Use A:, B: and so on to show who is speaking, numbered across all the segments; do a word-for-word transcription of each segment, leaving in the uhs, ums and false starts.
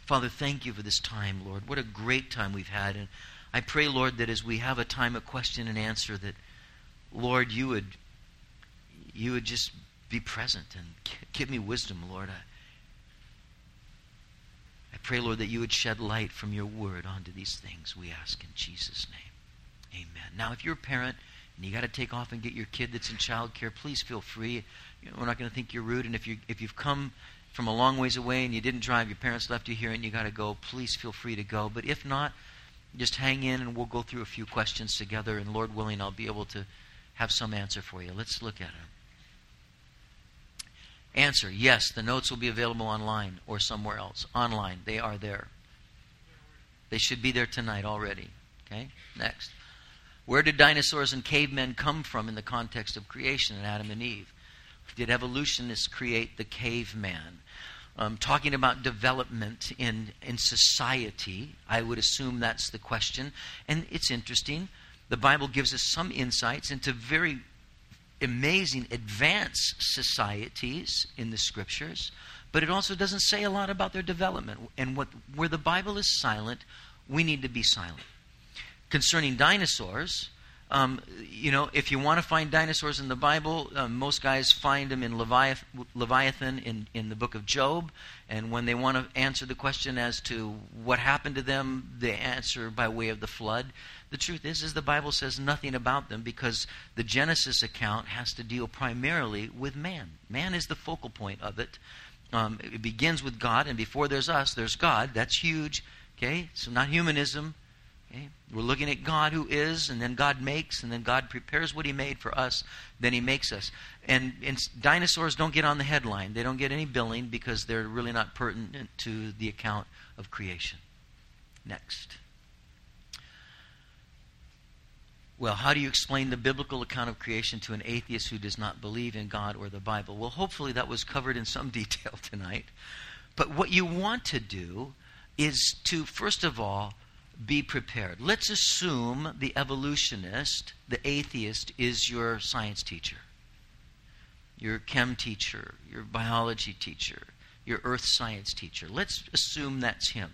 A: Father, thank you for this time, Lord. What a great time we've had. And I pray, Lord, that as we have a time of question and answer, that, Lord, you would, you would just be present and give me wisdom, Lord. I, I pray, Lord, that you would shed light from your word onto these things, we ask in Jesus' name. Amen. Now, if you're a parent and you got to take off and get your kid that's in child care, please feel free. You know, we're not going to think you're rude. And if, you, if you've come from a long ways away and you didn't drive, your parents left you here and you got to go, please feel free to go. But if not, just hang in and we'll go through a few questions together. And Lord willing, I'll be able to have some answer for you. Let's look at it. Answer, yes, the notes will be available online or somewhere else. Online, they are there. They should be there tonight already. Okay, next. Where did dinosaurs and cavemen come from in the context of creation in Adam and Eve? Did evolutionists create the caveman? Um, talking about development in, in society, I would assume that's the question. And it's interesting. The Bible gives us some insights into very amazing advanced societies in the Scriptures, but it also doesn't say a lot about their development. And what, where the Bible is silent, we need to be silent. Concerning dinosaurs, um, you know, if you want to find dinosaurs in the Bible, um, most guys find them in Leviath- Leviathan in, in the book of Job. And when they want to answer the question as to what happened to them, they answer by way of the flood. The truth is, is the Bible says nothing about them because the Genesis account has to deal primarily with man. Man is the focal point of it. Um, it begins with God, and before there's us, there's God. That's huge. Okay, so not humanism. Okay? We're looking at God who is, and then God makes, and then God prepares what He made for us, then He makes us. And, and dinosaurs don't get on the headline. They don't get any billing because they're really not pertinent to the account of creation. Next. Well, how do you explain the biblical account of creation to an atheist who does not believe in God or the Bible? Well, hopefully that was covered in some detail tonight. But what you want to do is to, first of all, be prepared. Let's assume the evolutionist, the atheist, is your science teacher, your chem teacher, your biology teacher, your earth science teacher. Let's assume that's him.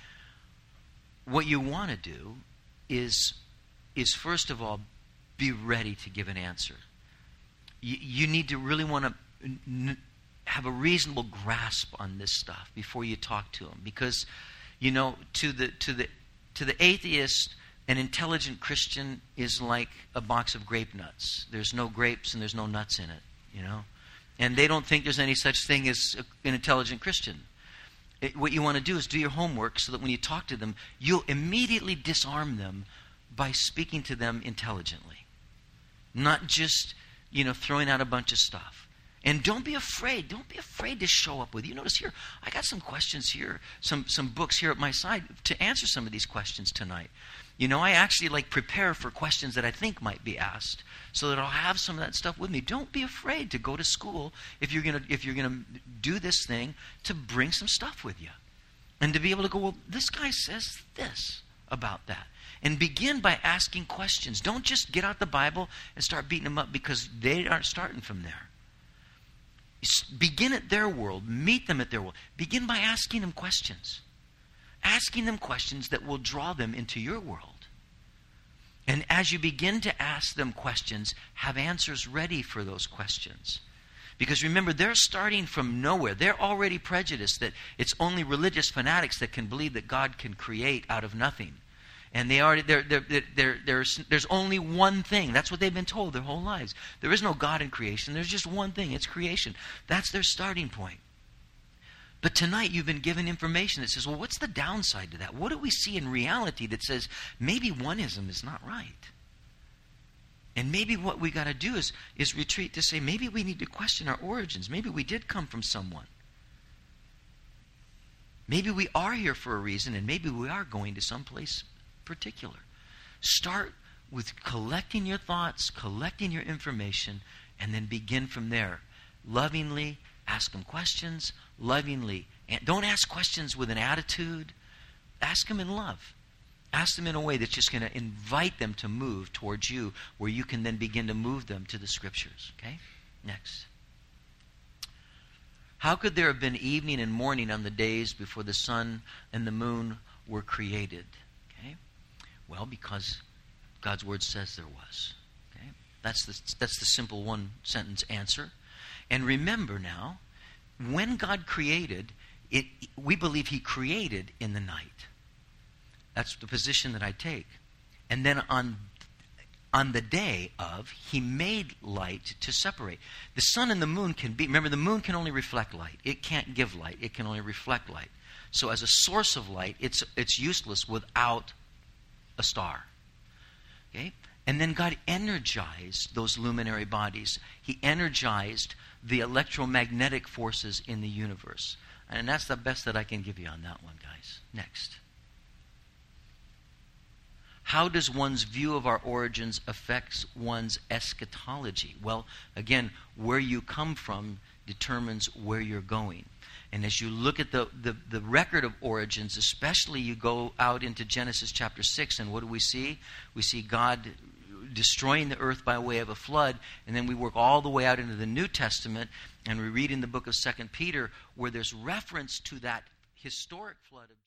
A: What you want to do is, is first of all, be ready to give an answer. You, you need to really want to n- have a reasonable grasp on this stuff before you talk to him, because, you know, to the to the To the atheist, an intelligent Christian is like a box of grape nuts. There's no grapes and there's no nuts in it, you know. And they don't think there's any such thing as an intelligent Christian. It, what you want to do is do your homework so that when you talk to them, you'll immediately disarm them by speaking to them intelligently. Not just, you know, throwing out a bunch of stuff. And don't be afraid. Don't be afraid to show up with you. Notice here, I got some questions here, some some books here at my side to answer some of these questions tonight. You know, I actually like prepare for questions that I think might be asked, so that I'll have some of that stuff with me. Don't be afraid to go to school if you're gonna if you're gonna do this thing, to bring some stuff with you, and to be able to go, well, this guy says this about that. And begin by asking questions. Don't just get out the Bible and start beating them up, because they aren't starting from there. Begin at their world. Meet them at their world. Begin by asking them questions. Asking them questions that will draw them into your world. And as you begin to ask them questions, have answers ready for those questions. Because remember, they're starting from nowhere. They're already prejudiced that it's only religious fanatics that can believe that God can create out of nothing. And they already, they're, they're, they're, they're, there's, there's only one thing. That's what they've been told their whole lives. There is no God in creation. There's just one thing. It's creation. That's their starting point. But tonight you've been given information that says, well, what's the downside to that? What do we see in reality that says maybe oneism is not right? And maybe what we got to do is, is retreat to say, maybe we need to question our origins. Maybe we did come from someone. Maybe we are here for a reason, and maybe we are going to someplace particular. Start with collecting your thoughts, collecting your information, and then begin from there. Lovingly ask them questions, lovingly. And don't ask questions with an attitude. Ask them in love. Ask them in a way that's just going to invite them to move towards you, where you can then begin to move them to the Scriptures. Okay? Next. How could there have been evening and morning on the days before the sun and the moon were created? Okay. Well, because God's word says there was. Okay. That's the, that's the simple one-sentence answer. And remember now, when God created, it, we believe He created in the night. That's the position that I take. And then on On the day of, He made light to separate. The sun and the moon can be, remember, the moon can only reflect light. It can't give light. It can only reflect light. So as a source of light, it's it's useless without a star. Okay? And then God energized those luminary bodies. He energized the electromagnetic forces in the universe. And that's the best that I can give you on that one, guys. Next. How does one's view of our origins affect one's eschatology? Well, again, where you come from determines where you're going. And as you look at the, the, the record of origins, especially you go out into Genesis chapter six, and what do we see? We see God destroying the earth by way of a flood, and then we work all the way out into the New Testament, and we read in the book of Second Peter where there's reference to that historic flood of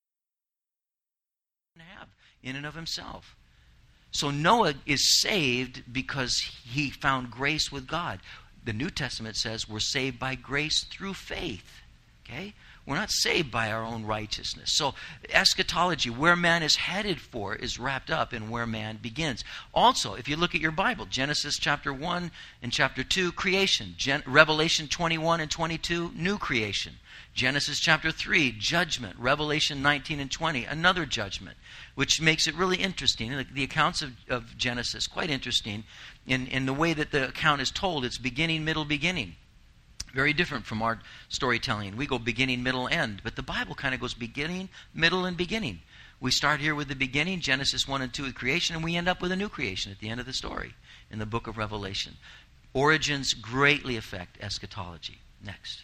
A: have in and of himself. So Noah is saved because he found grace with God. The New Testament says we're saved by grace through faith. Okay? We're not saved by our own righteousness. So eschatology, where man is headed for, is wrapped up in where man begins. Also, if you look at your Bible, Genesis chapter one and chapter two, creation. Gen- Revelation twenty-one and twenty-two, new creation. Genesis chapter three, judgment. Revelation nineteen and twenty, another judgment, which makes it really interesting. The, the accounts of, of Genesis, quite interesting in, in the way that the account is told. It's beginning, middle, beginning. Very different from our storytelling. We go beginning, middle, end. But the Bible kind of goes beginning, middle, and beginning. We start here with the beginning, Genesis one and two with creation, and we end up with a new creation at the end of the story in the book of Revelation. Origins greatly affect eschatology. Next.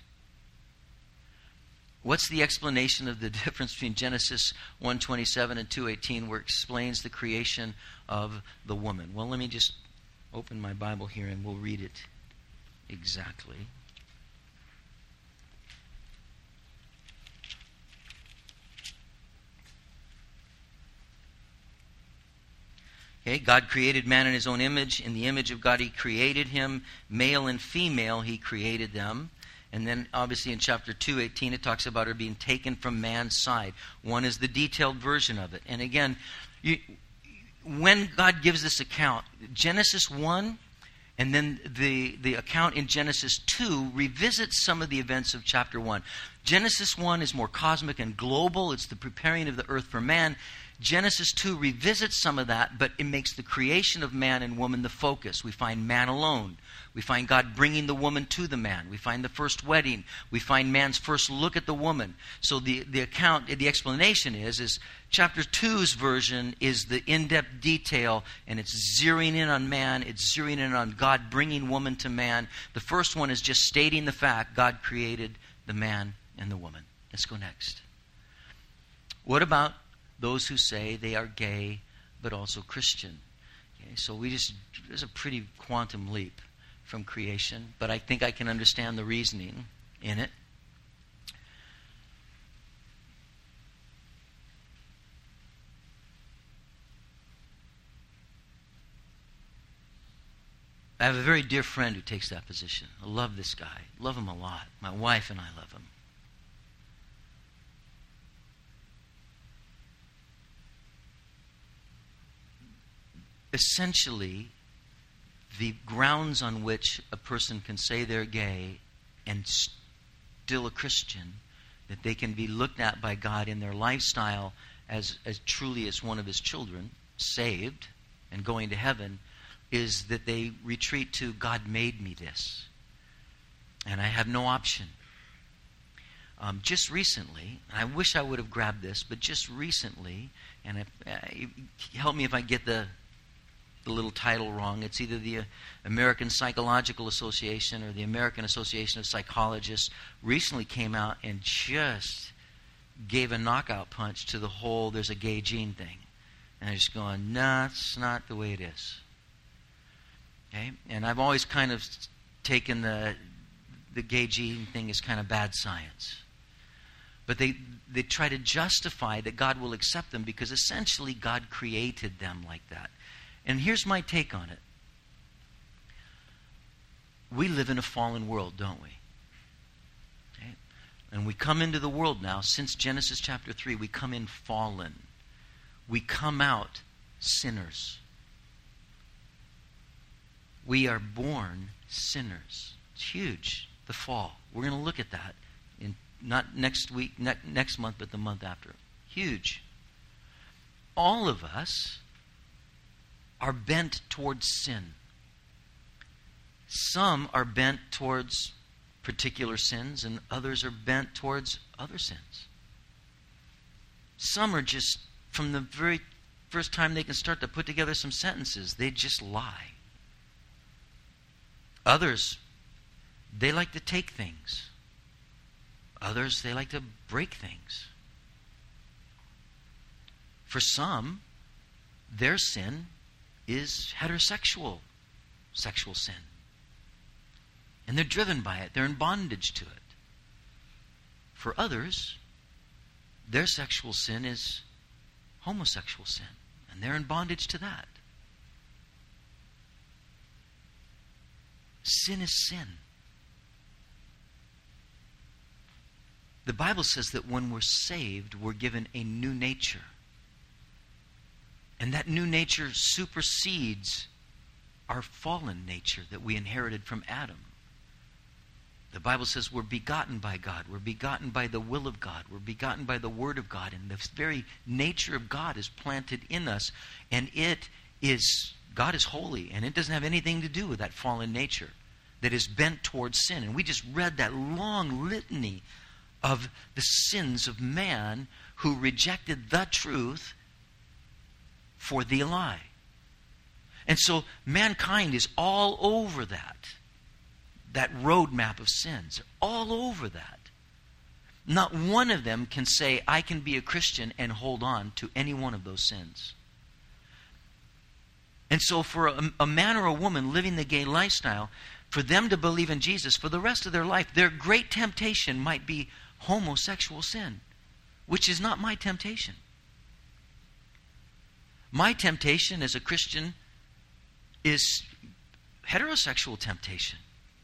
A: What's the explanation of the difference between Genesis one twenty-seven and two eighteen, where it explains the creation of the woman? Well, let me just open my Bible here and we'll read it exactly. Okay, God created man in His own image. In the image of God He created him. Male and female He created them. And then obviously in chapter two eighteen it talks about her being taken from man's side. One is the detailed version of it. And again, you, when God gives this account, Genesis one and then the, the account in Genesis two revisits some of the events of chapter one. Genesis one is more cosmic and global. It's the preparing of the earth for man. Genesis two revisits some of that, but it makes the creation of man and woman the focus. We find man alone. We find God bringing the woman to the man. We find the first wedding. We find man's first look at the woman. So the, the account, the explanation is, is chapter two's version is the in-depth detail, and it's zeroing in on man. It's zeroing in on God bringing woman to man. The first one is just stating the fact God created the man and the woman. Let's go next. What about those who say they are gay but also Christian? Okay, so we just, there's a pretty quantum leap from creation, but I think I can understand the reasoning in it. I have a very dear friend who takes that position. I love this guy. Love him a lot. My wife and I love him. Essentially, the grounds on which a person can say they're gay and still a Christian, that they can be looked at by God in their lifestyle as, as truly as one of His children, saved and going to heaven, is that they retreat to God made me this, and I have no option. Um, just recently, I wish I would have grabbed this, but just recently, and if, uh, help me if I get the the little title wrong. It's either the American Psychological Association or the American Association of Psychologists recently came out and just gave a knockout punch to the whole there's a gay gene thing. And I'm just going, nah, that's not the way it is. Okay? And I've always kind of taken the the gay gene thing is kind of bad science. But they, they try to justify that God will accept them because essentially God created them like that. And here's my take on it. We live in a fallen world, don't we? Okay? And we come into the world now, since Genesis chapter three, we come in fallen. We come out sinners. We are born sinners. It's huge, the fall. We're going to look at that in not next week, ne- next month, but the month after. Huge. All of us are bent towards sin. Some are bent towards particular sins, and others are bent towards other sins. Some are just, from the very first time they can start to put together some sentences, they just lie. Others, they like to take things. Others, they like to break things. For some, their sin is heterosexual sexual sin. And they're driven by it. They're in bondage to it. For others, their sexual sin is homosexual sin. And they're in bondage to that. Sin is sin. The Bible says that when we're saved, we're given a new nature. And that new nature supersedes our fallen nature that we inherited from Adam. The Bible says we're begotten by God. We're begotten by the will of God. We're begotten by the Word of God. And the very nature of God is planted in us. And it is, God is holy. And it doesn't have anything to do with that fallen nature that is bent towards sin. And we just read that long litany of the sins of man who rejected the truth for the lie. And so mankind is all over that. That roadmap of sins. All over that. Not one of them can say, I can be a Christian and hold on to any one of those sins. And so for a, a man or a woman living the gay lifestyle, for them to believe in Jesus for the rest of their life, their great temptation might be homosexual sin, which is not my temptation. My temptation as a Christian is heterosexual temptation.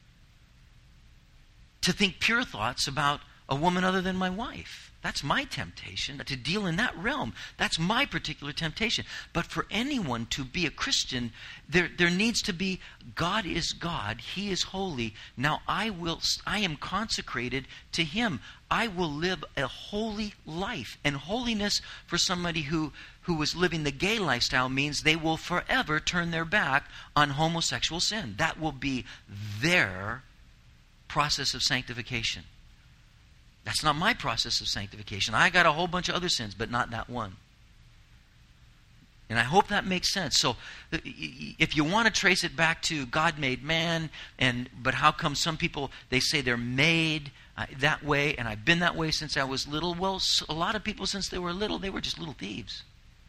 A: To think pure thoughts about a woman other than my wife. That's my temptation, to deal in that realm. That's my particular temptation. But for anyone to be a Christian, there, there needs to be, God is God, He is holy. Now I will, I am consecrated to Him. I will live a holy life. And holiness for somebody who, who was living the gay lifestyle means they will forever turn their back on homosexual sin. That will be their process of sanctification. That's not my process of sanctification. I got a whole bunch of other sins, but not that one. And I hope that makes sense. So if you want to trace it back to God made man, and but how come some people, they say they're made uh, that way, and I've been that way since I was little. Well, a lot of people since they were little, they were just little thieves.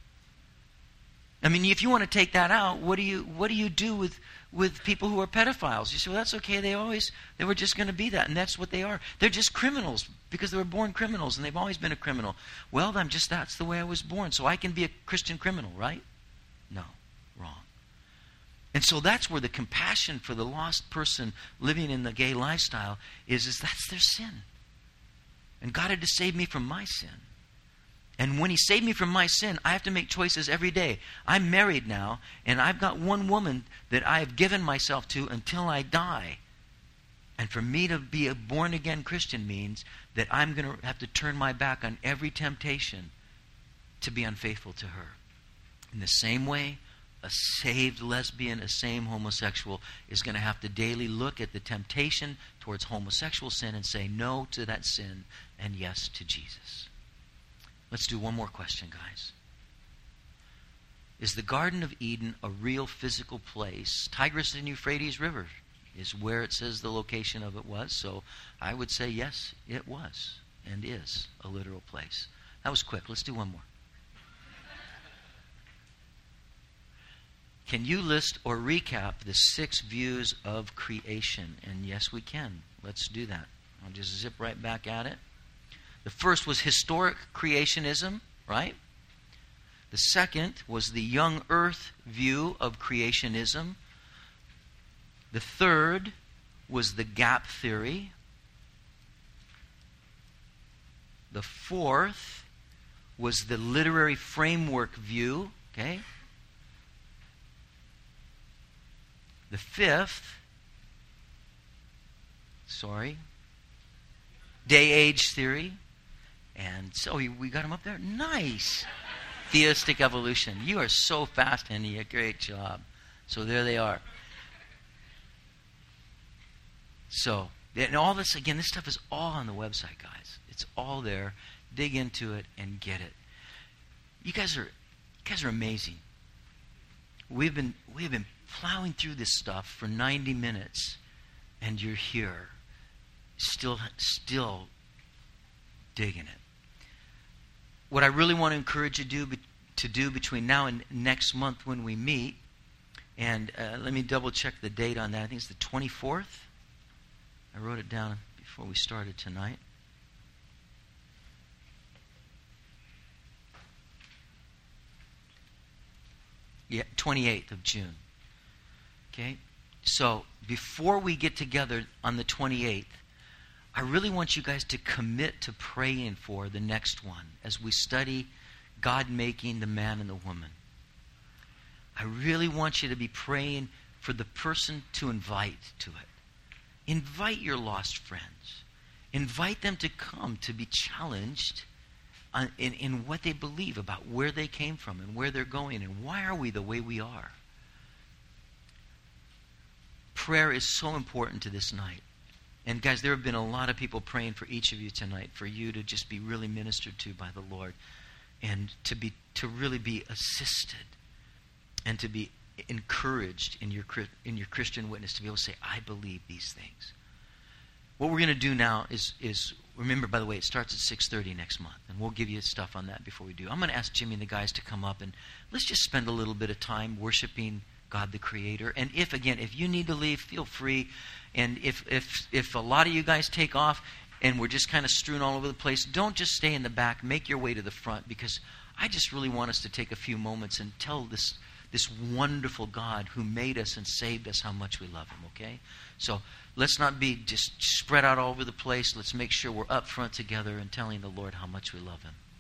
A: I mean, if you want to take that out, what do you what do you do with with people who are pedophiles? You say, well, that's okay. They always, they were just going to be that. And that's what they are. They're just criminals because they were born criminals and they've always been a criminal. Well, I'm just, that's the way I was born. So I can be a Christian criminal, right? No, wrong. And so that's where the compassion for the lost person living in the gay lifestyle is, is that's their sin. And God had to save me from my sin. And when He saved me from my sin, I have to make choices every day. I'm married now, and I've got one woman that I have given myself to until I die. And for me to be a born-again Christian means that I'm going to have to turn my back on every temptation to be unfaithful to her. In the same way, a saved lesbian, a saved homosexual is going to have to daily look at the temptation towards homosexual sin and say no to that sin and yes to Jesus. Let's do one more question, guys. Is the Garden of Eden a real physical place? Tigris and Euphrates River is where it says the location of it was. So I would say yes, it was and is a literal place. That was quick. Let's do one more. Can you list or recap the six views of creation? And yes, we can. let's do that. I'll just zip right back at it. The first was historic creationism, right? The second was the young earth view of creationism. The third was the gap theory. The fourth was the literary framework view, okay? The fifth, sorry, day-age theory. And so we got them up there. Nice. Theistic evolution. You are so fast, Henny. A great job. So there they are. So, and all this, again, this stuff is all on the website, guys. It's all there. Dig into it and get it. You guys are, you guys are amazing. We've been, we've been plowing through this stuff for ninety minutes, and you're here, still, still digging it. What I really want to encourage you to do, to do between now and next month when we meet, and uh, let me double check the date on that. I think it's the twenty-fourth. I wrote it down before we started tonight. Yeah, twenty-eighth of June. Okay? So, before we get together on the twenty-eighth, I really want you guys to commit to praying for the next one as we study God making the man and the woman. I really want you to be praying for the person to invite to it. Invite your lost friends. Invite them to come to be challenged on, in, in what they believe about where they came from and where they're going and why are we the way we are. Prayer is so important to this night. And guys, there have been a lot of people praying for each of you tonight, for you to just be really ministered to by the Lord and to be to really be assisted and to be encouraged in your in your Christian witness, to be able to say, I believe these things. What we're going to do now is, is remember, by the way, it starts at six thirty next month, and we'll give you stuff on that before we do. I'm going to ask Jimmy and the guys to come up, and let's just spend a little bit of time worshiping God the Creator. And if, again, if you need to leave, feel free. And if if if a lot of you guys take off and we're just kind of strewn all over the place, don't just stay in the back. Make your way to the front, because I just really want us to take a few moments and tell this this wonderful God who made us and saved us how much we love Him, okay? So let's not be just spread out all over the place. Let's make sure we're up front together and telling the Lord how much we love Him.